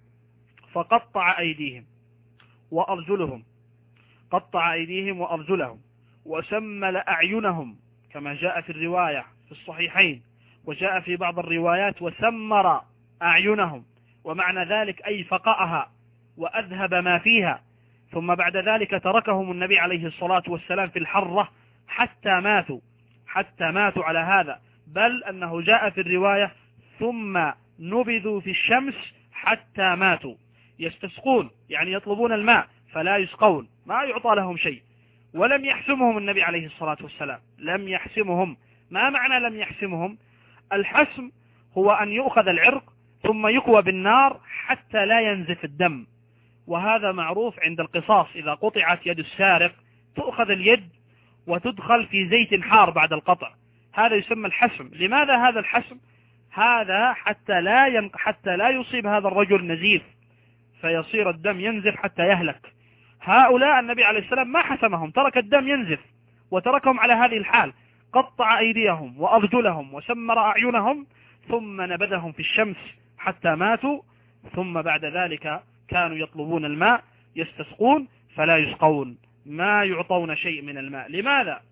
فقطع أيديهم وأرجلهم، قطع أيديهم وأرجلهم، وسمل أعينهم كما جاء في الرواية في الصحيحين، وجاء في بعض الروايات وسمر أعينهم، ومعنى ذلك أي فقأها وأذهب ما فيها. ثم بعد ذلك تركهم النبي عليه الصلاة والسلام في الحرة حتى ماتوا حتى ماتوا على هذا، بل أنه جاء في الرواية: ثم نبذوا في الشمس حتى ماتوا. يستسقون يعني يطلبون الماء فلا يسقون، ما يعطى لهم شيء. ولم يحسمهم النبي عليه الصلاة والسلام، لم يحسمهم. ما معنى لم يحسمهم؟ الحسم هو أن يؤخذ العرق ثم يكوى بالنار حتى لا ينزف الدم، وهذا معروف عند القصاص. إذا قطعت يد السارق تؤخذ اليد وتدخل في زيت حار بعد القطع، هذا يسمى الحسم. لماذا هذا الحسم؟ هذا حتى لا ينق... حتى لا يصيب هذا الرجل نزيف فيصير الدم ينزف حتى يهلك. هؤلاء النبي عليه السلام ما حسمهم، ترك الدم ينزف وتركهم على هذه الحال، قطع أيديهم وأرجلهم وسمر أعينهم ثم نبذهم في الشمس حتى ماتوا، ثم بعد ذلك كانوا يطلبون الماء يستسقون فلا يسقون، ما يعطون شيء من الماء. لماذا؟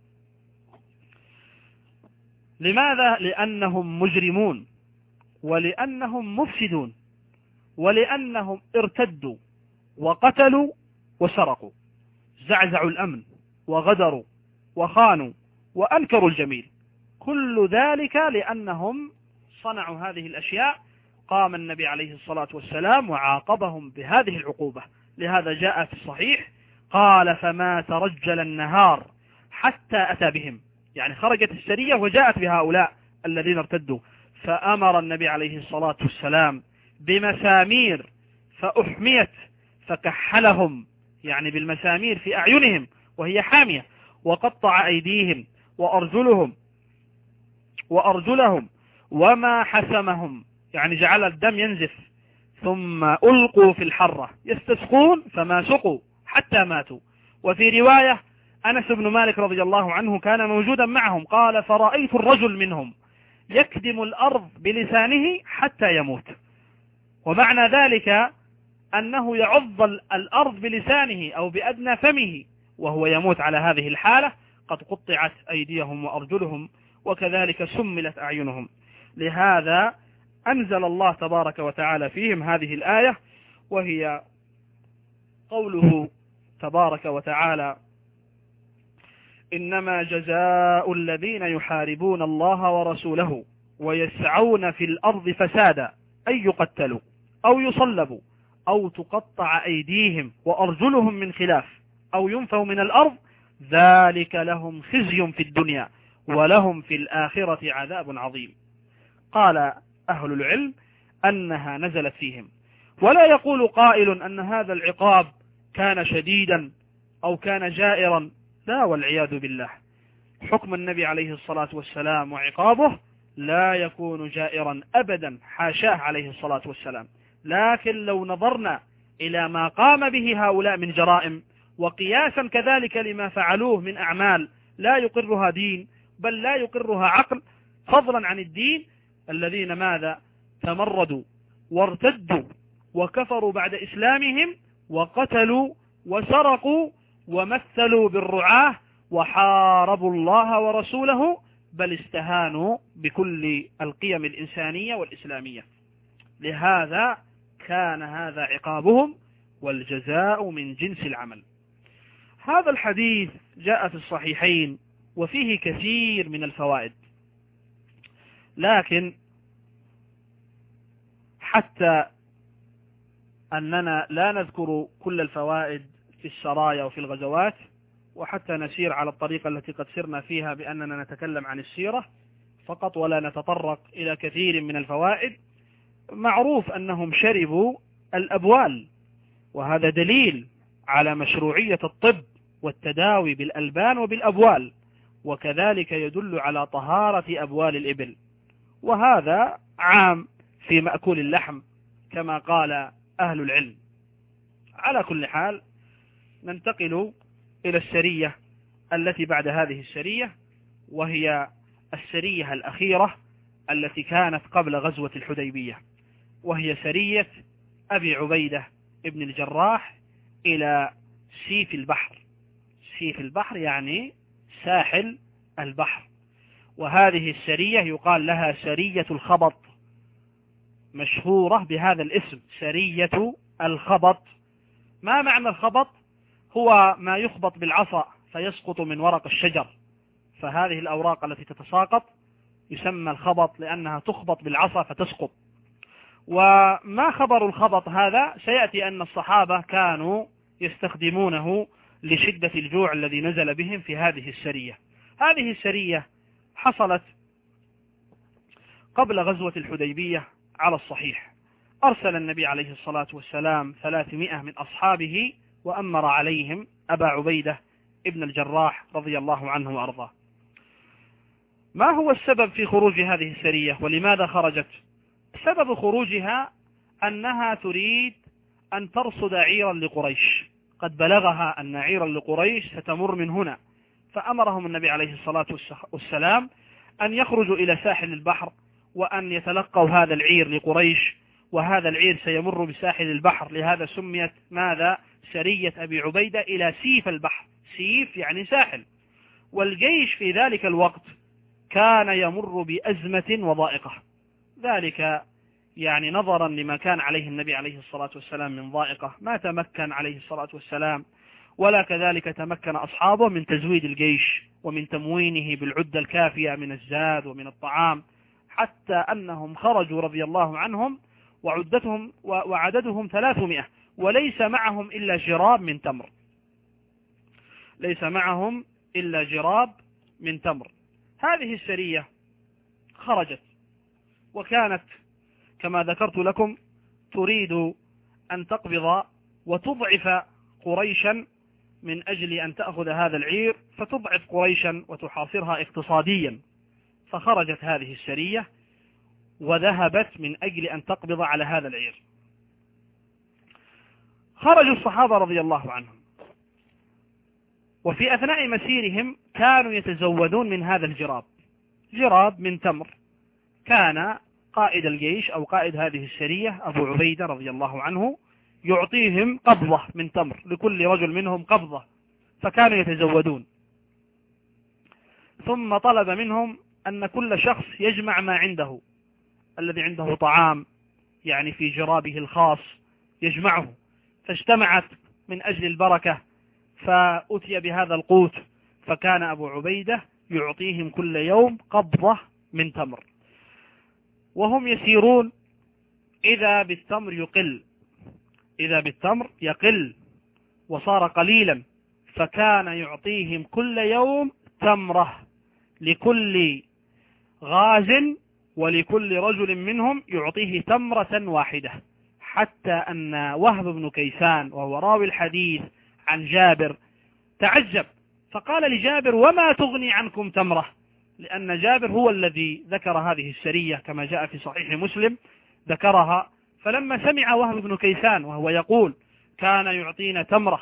لماذا؟ لأنهم مجرمون، ولأنهم مفسدون، ولأنهم ارتدوا وقتلوا وسرقوا، زعزعوا الأمن وغدروا وخانوا وأنكروا الجميل، كل ذلك لأنهم صنعوا هذه الأشياء. قام النبي عليه الصلاة والسلام وعاقبهم بهذه العقوبة. لهذا جاء في الصحيح قال فما ترجل النهار حتى أتى بهم، يعني خرجت السرية وجاءت بهؤلاء الذين ارتدوا، فأمر النبي عليه الصلاة والسلام بمسامير فأحميت فكحلهم، يعني بالمسامير في أعينهم وهي حامية، وقطع أيديهم وأرجلهم وأرجلهم وما حسمهم، يعني جعل الدم ينزف، ثم ألقوا في الحرة يستسقون فما سقوا حتى ماتوا. وفي رواية أنس بن مالك رضي الله عنه كان موجودا معهم قال فرأيت الرجل منهم يكدم الأرض بلسانه حتى يموت، ومعنى ذلك أنه يعض الأرض بلسانه أو بأدنى فمه وهو يموت على هذه الحالة، قد قطعت أيديهم وأرجلهم وكذلك سملت أعينهم. لهذا أنزل الله تبارك وتعالى فيهم هذه الآية، وهي قوله تبارك وتعالى إنما جزاء الذين يحاربون الله ورسوله ويسعون في الأرض فسادا أن يقتلوا أو يصلبوا أو تقطع أيديهم وأرجلهم من خلاف أو ينفوا من الأرض ذلك لهم خزي في الدنيا ولهم في الآخرة عذاب عظيم. قال أهل العلم أنها نزلت فيهم، ولا يقول قائل أن هذا العقاب كان شديدا أو كان جائرا، لا والعياذ بالله، حكم النبي عليه الصلاة والسلام وعقابه لا يكون جائرا أبدا، حاشاه عليه الصلاة والسلام. لكن لو نظرنا إلى ما قام به هؤلاء من جرائم، وقياسا كذلك لما فعلوه من أعمال لا يقرها دين بل لا يقرها عقل، فضلا عن الدين، الذين ماذا تمردوا وارتدوا وكفروا بعد إسلامهم وقتلوا وسرقوا ومثلوا بالرعاة وحاربوا الله ورسوله، بل استهانوا بكل القيم الإنسانية والإسلامية. لهذا كان هذا عقابهم، والجزاء من جنس العمل. هذا الحديث جاء في الصحيحين وفيه كثير من الفوائد، لكن حتى أننا لا نذكر كل الفوائد في السرايا وفي الغزوات، وحتى نسير على الطريقة التي قد سرنا فيها بأننا نتكلم عن السيرة فقط ولا نتطرق إلى كثير من الفوائد، معروف أنهم شربوا الأبوال، وهذا دليل على مشروعية الطب والتداوي بالألبان وبالأبوال، وكذلك يدل على طهارة أبوال الإبل، وهذا عام في مأكول اللحم كما قال أهل العلم. على كل حال ننتقل إلى السرية التي بعد هذه السرية، وهي السرية الأخيرة التي كانت قبل غزوة الحديبية، وهي سرية أبي عبيدة ابن الجراح إلى سيف البحر. سيف البحر يعني ساحل البحر، وهذه السرية يقال لها سرية الخبط، مشهورة بهذا الاسم سرية الخبط. ما معنى الخبط؟ هو ما يخبط بالعصا فيسقط من ورق الشجر، فهذه الأوراق التي تتساقط يسمى الخبط لأنها تخبط بالعصا فتسقط. وما خبر الخبط هذا؟ سيأتي أن الصحابة كانوا يستخدمونه لشدة الجوع الذي نزل بهم في هذه السرية. هذه السرية حصلت قبل غزوة الحديبية على الصحيح. أرسل النبي عليه الصلاة والسلام ثلاثمائة من أصحابه وأمر عليهم أبا عبيدة ابن الجراح رضي الله عنه وأرضاه. ما هو السبب في خروج هذه السرية ولماذا خرجت؟ سبب خروجها أنها تريد أن ترصد عيرا لقريش، قد بلغها أن عيرا لقريش ستمر من هنا، فأمرهم النبي عليه الصلاة والسلام أن يخرجوا إلى ساحل البحر وأن يتلقوا هذا العير لقريش، وهذا العير سيمر بساحل البحر، لهذا سميت ماذا؟ سرية أبي عبيدة إلى سيف البحر. سيف يعني ساحل. والجيش في ذلك الوقت كان يمر بأزمة وضائقة، ذلك يعني نظرا لما كان عليه النبي عليه الصلاة والسلام من ضائقة، ما تمكن عليه الصلاة والسلام ولا كذلك تمكن أصحابه من تزويد الجيش ومن تموينه بالعدة الكافية من الزاد ومن الطعام، حتى أنهم خرجوا رضي الله عنهم وعدتهم وعددهم ثلاثمائة وليس معهم إلا جراب من تمر، ليس معهم إلا جراب من تمر. هذه السرية خرجت وكانت كما ذكرت لكم تريد أن تقبض وتضعف قريشا من أجل أن تأخذ هذا العير، فتضعف قريشا وتحاصرها اقتصاديا. فخرجت هذه السرية وذهبت من أجل أن تقبض على هذا العير. خرج الصحابة رضي الله عنهم، وفي أثناء مسيرهم كانوا يتزودون من هذا الجراب، جراب من تمر. كان قائد الجيش أو قائد هذه السرية أبو عبيدة رضي الله عنه يعطيهم قبضة من تمر، لكل رجل منهم قبضة، فكانوا يتزودون. ثم طلب منهم أن كل شخص يجمع ما عنده، الذي عنده طعام يعني في جرابه الخاص يجمعه، فاجتمعت من أجل البركة فأتي بهذا القوت، فكان أبو عبيدة يعطيهم كل يوم قبضة من تمر. وهم يسيرون إذا بالتمر يقل، إذا بالتمر يقل وصار قليلا، فكان يعطيهم كل يوم تمرة لكل غاز، ولكل رجل منهم يعطيه تمرة واحدة، حتى أن وهب بن كيسان وهو راوي الحديث عن جابر تعجب، فقال لجابر: وما تغني عنكم تمرة؟ لأن جابر هو الذي ذكر هذه السرية كما جاء في صحيح مسلم، ذكرها. فلما سمع وهب بن كيسان وهو يقول كان يعطينا تمرة،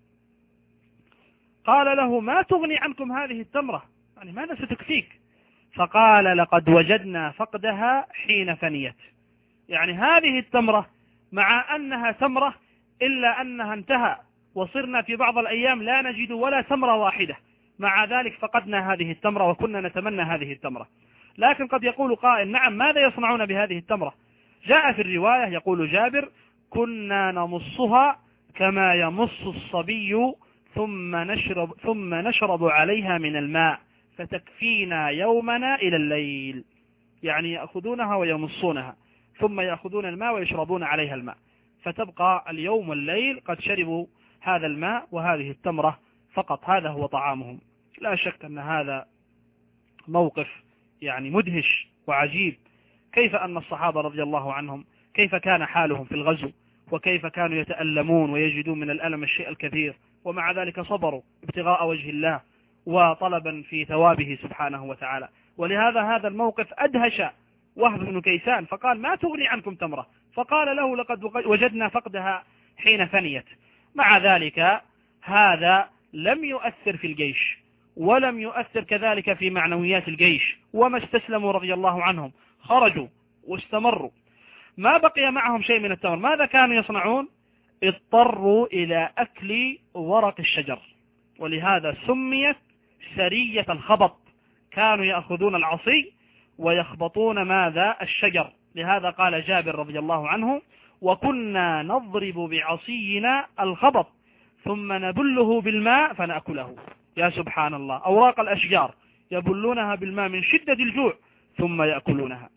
قال له: ما تغني عنكم هذه التمرة؟ يعني ماذا ستكفيك؟ فقال: لقد وجدنا فقدها حين فنيت. يعني هذه التمرة مع أنها تمرة إلا أنها انتهى، وصرنا في بعض الأيام لا نجد ولا تمرة واحدة، مع ذلك فقدنا هذه التمرة وكنا نتمنى هذه التمرة. لكن قد يقول قائل: نعم، ماذا يصنعون بهذه التمرة؟ جاء في الرواية يقول جابر: كنا نمصها كما يمص الصبي ثم نشرب, ثم نشرب عليها من الماء فتكفينا يومنا إلى الليل. يعني يأخذونها ويمصونها ثم يأخذون الماء ويشربون عليها الماء، فتبقى اليوم والليل قد شربوا هذا الماء وهذه التمرة فقط، هذا هو طعامهم. لا شك أن هذا موقف يعني مدهش وعجيب. كيف أن الصحابة رضي الله عنهم كيف كان حالهم في الغزو، وكيف كانوا يتألمون ويجدون من الألم الشيء الكثير، ومع ذلك صبروا ابتغاء وجه الله وطلبا في ثوابه سبحانه وتعالى. ولهذا هذا الموقف أدهش وهب بن كيسان، فقال: ما تغني عنكم تمرة؟ فقال له: لقد وجدنا فقدها حين فنيت. مع ذلك هذا لم يؤثر في الجيش، ولم يؤثر كذلك في معنويات الجيش، وما استسلموا رضي الله عنهم، خرجوا واستمروا. ما بقي معهم شيء من التمر. ماذا كانوا يصنعون؟ اضطروا إلى أكل ورق الشجر، ولهذا سميت سرية الخبط. كانوا يأخذون العصي ويخبطون ماذا؟ الشجر. لهذا قال جابر رضي الله عنه: وكنا نضرب بعصينا الخبط ثم نبله بالماء فنأكله. يا سبحان الله، أوراق الأشجار يبلونها بالماء من شدة الجوع ثم يأكلونها.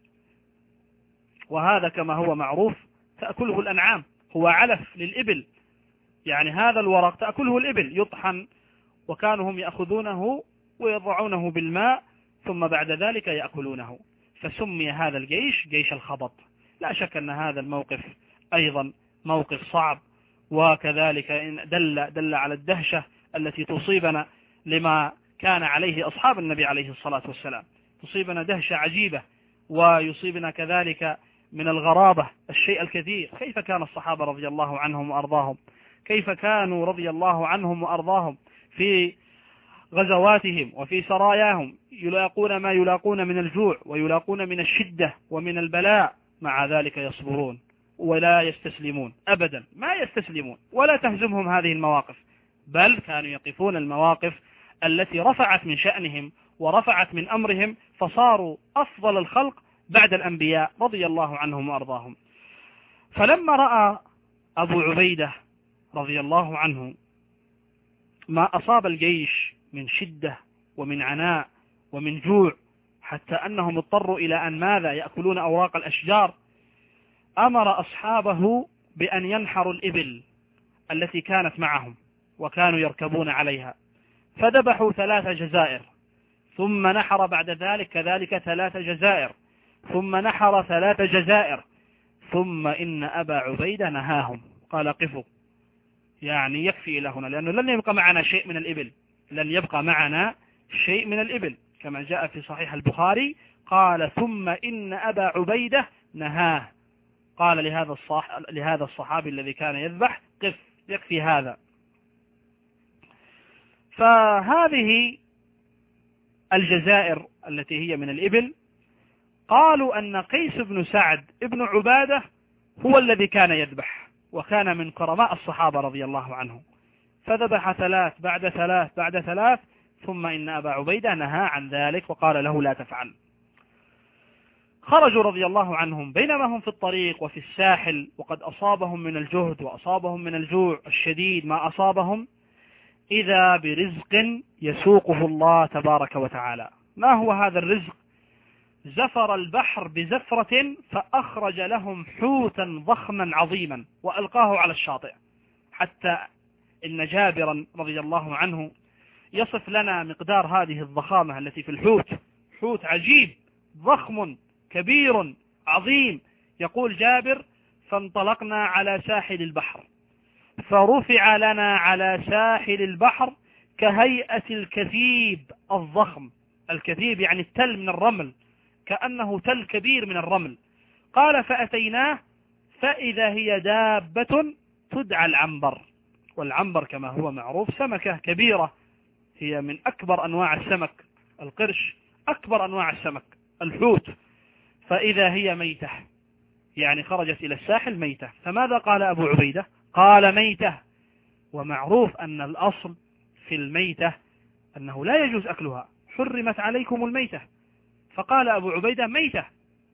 وهذا كما هو معروف تأكله الأنعام، هو علف للإبل، يعني هذا الورق تأكله الإبل يطحن، وكانوا هم يأخذونه ويضعونه بالماء ثم بعد ذلك يأكلونه، فسمي هذا الجيش جيش الخبط. لا شك أن هذا الموقف أيضا موقف صعب، وكذلك دل, دل على الدهشة التي تصيبنا لما كان عليه أصحاب النبي عليه الصلاة والسلام. تصيبنا دهشة عجيبة، ويصيبنا كذلك من الغرابة الشيء الكثير. كيف كان الصحابة رضي الله عنهم وأرضاهم؟ كيف كانوا رضي الله عنهم وأرضاهم في غزواتهم وفي سراياهم يلاقون ما يلاقون من الجوع ويلاقون من الشدة ومن البلاء، مع ذلك يصبرون ولا يستسلمون أبدا، ما يستسلمون ولا تهزمهم هذه المواقف، بل كانوا يقفون المواقف التي رفعت من شأنهم ورفعت من أمرهم، فصاروا أفضل الخلق بعد الأنبياء رضي الله عنهم وأرضاهم. فلما رأى أبو عبيدة رضي الله عنه ما أصاب الجيش من شدة ومن عناء ومن جوع، حتى أنهم اضطروا إلى أن ماذا يأكلون أوراق الأشجار، أمر أصحابه بأن ينحروا الإبل التي كانت معهم وكانوا يركبون عليها، فذبحوا ثلاث جزائر، ثم نحر بعد ذلك كذلك ثلاث جزائر، ثم نحر ثلاث جزائر، ثم إن أبا عبيدة نهاهم قال قفوا، يعني يكفي إلى هنا، لأنه لن يبقى معنا شيء من الإبل، لن يبقى معنا شيء من الإبل كما جاء في صحيح البخاري، قال ثم إن أبا عبيدة نهاه، قال لهذا الصح... لهذا الصحابي الذي كان يذبح قف، يكفي هذا. فهذه الجزائر التي هي من الإبل، قالوا أن قيس بن سعد ابن عبادة هو الذي كان يذبح، وكان من كرماء الصحابة رضي الله عنهم، فذبح ثلاث بعد ثلاث بعد ثلاث، ثم إن أبا عبيدة نهى عن ذلك وقال له لا تفعل. خرجوا رضي الله عنهم بينما هم في الطريق وفي الساحل، وقد أصابهم من الجهد وأصابهم من الجوع الشديد ما أصابهم، إذا برزق يسوقه الله تبارك وتعالى. ما هو هذا الرزق؟ زفر البحر بزفرة فأخرج لهم حوتا ضخما عظيما وألقاه على الشاطئ، حتى إن جابرا رضي الله عنه يصف لنا مقدار هذه الضخامة التي في الحوت، حوت عجيب ضخم كبير عظيم. يقول جابر فانطلقنا على ساحل البحر فرفع لنا على ساحل البحر كهيئة الكثيب الضخم، الكثيب يعني التل من الرمل، كأنه تل كبير من الرمل. قال فأتيناه فإذا هي دابة تدعى العنبر، والعنبر كما هو معروف سمكة كبيرة، هي من أكبر أنواع السمك، القرش أكبر أنواع السمك الحوت، فإذا هي ميتة، يعني خرجت إلى الساحل ميتة. فماذا قال أبو عبيدة؟ قال ميتة، ومعروف أن الأصل في الميتة أنه لا يجوز أكلها، حرمت عليكم الميتة، فقال أبو عبيدة ميتة.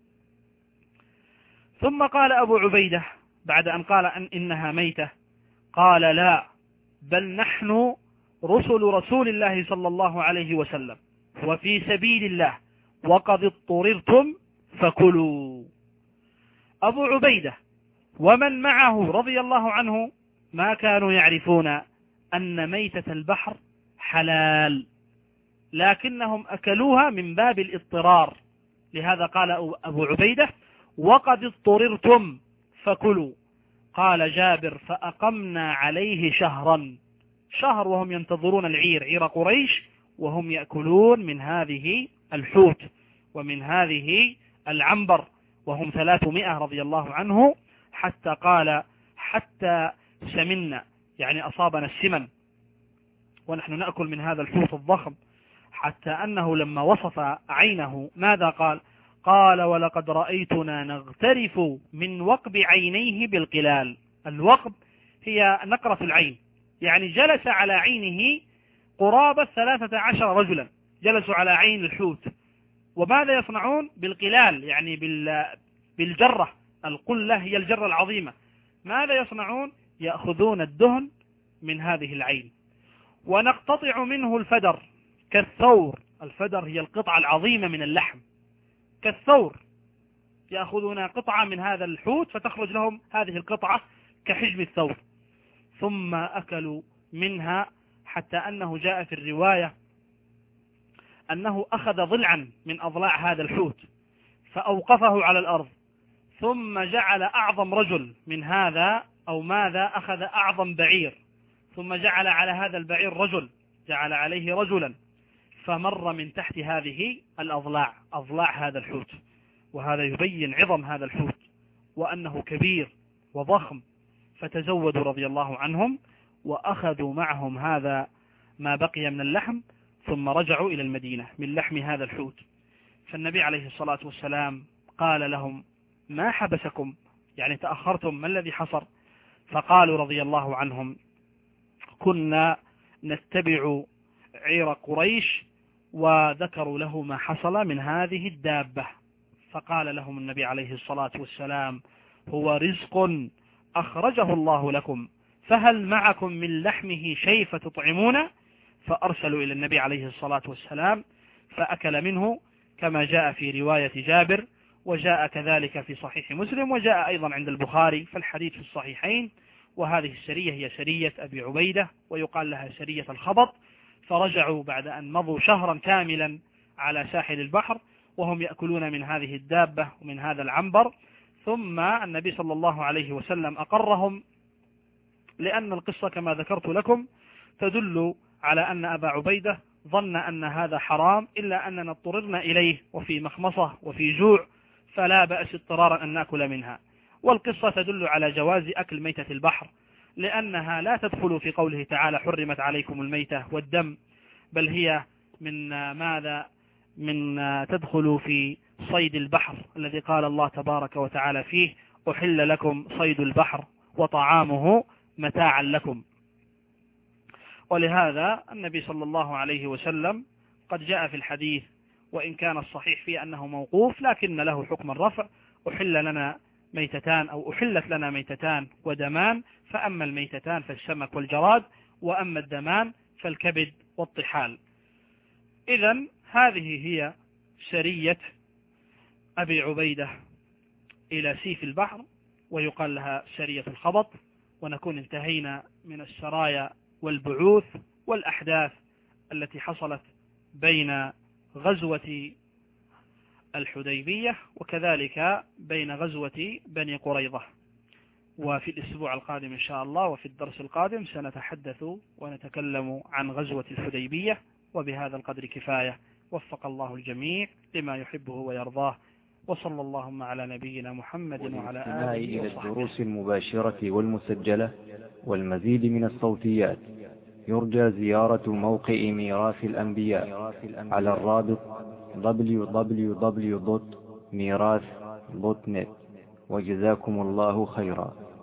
ثم قال أبو عبيدة بعد أن قال أن إنها ميتة، قال لا، بل نحن رسل رسول الله صلى الله عليه وسلم وفي سبيل الله وقد اضطررتم فكلوا. أبو عبيدة ومن معه رضي الله عنه ما كانوا يعرفون أن ميتة البحر حلال، لكنهم أكلوها من باب الاضطرار، لهذا قال أبو عبيدة وقد اضطررتم فكلوا. قال جابر فأقمنا عليه شهرا، شهر وهم ينتظرون العير، عير قريش، وهم يأكلون من هذه الحوت ومن هذه العنبر، وهم ثلاثمائة رضي الله عنه، حتى قال حتى سمنا، يعني أصابنا السمن ونحن نأكل من هذا الحوت الضخم، حتى أنه لما وصف عينه ماذا قال؟ قال ولقد رأيتنا نغترف من وقب عينيه بالقلال. الوقب هي نقرة العين، يعني جلس على عينه قرابة ثلاثة عشر رجلا جلسوا على عين الحوت، وماذا يصنعون؟ بالقلال، يعني بالجرة، القلة هي الجرة العظيمة. ماذا يصنعون؟ يأخذون الدهن من هذه العين ونقتطع منه الفدر كالثور، الفدر هي القطعة العظيمة من اللحم كالثور، يأخذون قطعة من هذا الحوت فتخرج لهم هذه القطعة كحجم الثور، ثم أكلوا منها، حتى أنه جاء في الرواية أنه أخذ ضلعا من أضلاع هذا الحوت فأوقفه على الأرض، ثم جعل أعظم رجل من هذا أو ماذا أخذ أعظم بعير، ثم جعل على هذا البعير رجل، جعل عليه رجلا، فمر من تحت هذه الأضلاع، أضلاع هذا الحوت. وهذا يبين عظم هذا الحوت وأنه كبير وضخم. فتزودوا رضي الله عنهم وأخذوا معهم هذا ما بقي من اللحم، ثم رجعوا إلى المدينة من لحم هذا الحوت. فالنبي عليه الصلاة والسلام قال لهم: ما حبسكم؟ يعني تأخرتم، ما الذي حصل؟ فقالوا رضي الله عنهم: كنا نتبع عير قريش، وذكروا له ما حصل من هذه الدابة. فقال لهم النبي عليه الصلاة والسلام: هو رزق أخرجه الله لكم، فهل معكم من لحمه شيء فتطعمون؟ فأرسلوا إلى النبي عليه الصلاة والسلام فأكل منه، كما جاء في رواية جابر، وجاء كذلك في صحيح مسلم، وجاء أيضا عند البخاري، فالحديث في الصحيحين. وهذه السرية هي سرية أبي عبيدة، ويقال لها سرية الخبط. فرجعوا بعد أن مضوا شهرا كاملا على ساحل البحر وهم يأكلون من هذه الدابة ومن هذا العنبر. ثم النبي صلى الله عليه وسلم أقرهم، لأن القصة كما ذكرت لكم تدل على أن أبا عبيدة ظن أن هذا حرام، إلا أننا اضطررنا إليه وفي مخمصة وفي جوع، فلا بأس اضطرارا أن نأكل منها. والقصة تدل على جواز أكل ميتة البحر، لأنها لا تدخل في قوله تعالى: حرمت عليكم الميتة والدم، بل هي من ماذا؟ من تدخل في صيد البحر الذي قال الله تبارك وتعالى فيه: أحل لكم صيد البحر وطعامه متاعا لكم. ولهذا النبي صلى الله عليه وسلم قد جاء في الحديث، وإن كان الصحيح فيه أنه موقوف، لكن له حكم الرفع: أحل لنا ميتتان أو أحلت لنا ميتتان ودمان، فأما الميتتان فالسمك والجراد، وأما الدمان فالكبد والطحال. إذن هذه هي سرية أبي عبيدة إلى سيف البحر، ويقال لها سرية الخبط. ونكون انتهينا من السرايا والبعوث والأحداث التي حصلت بين غزوة الحديبية وكذلك بين غزوة بني قريظة. وفي الأسبوع القادم إن شاء الله وفي الدرس القادم سنتحدث ونتكلم عن غزوة الحديبية. وبهذا القدر كفاية، وفق الله الجميع لما يحبه ويرضاه، وصلى اللهم على نبينا محمد وعلى آله إلى وصحبه. الدروس المباشرة والمسجلة والمزيد من الصوتيات، يرجى زيارة موقع ميراث الأنبياء على الرابط دبليو دبليو دبليو دوت ميراث دوت نت. وجزاكم الله خيرا.